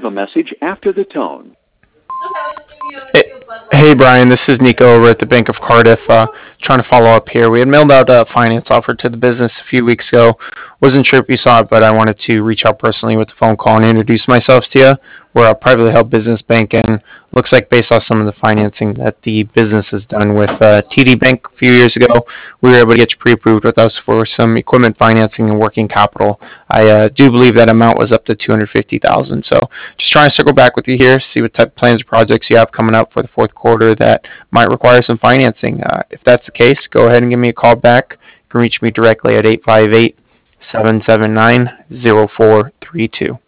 a message after the tone. Hey Brian, this is Nico over at the Bank of Cardiff. Trying to follow up here. We had mailed out a finance offer to the business a few weeks ago. Wasn't sure if you saw it, but I wanted to reach out personally with a phone call and introduce myself to you. We're a privately held business bank, and looks like based off some of the financing that the business has done with TD Bank a few years ago, we were able to get you pre-approved with us for some equipment financing and working capital. I do believe that amount was up to 250,000. So just trying to circle back with you here, see what type of plans or projects you have coming up for the fourth quarter that might require some financing. If that's the case, go ahead and give me a call back. You can reach me directly at 858 779 0432.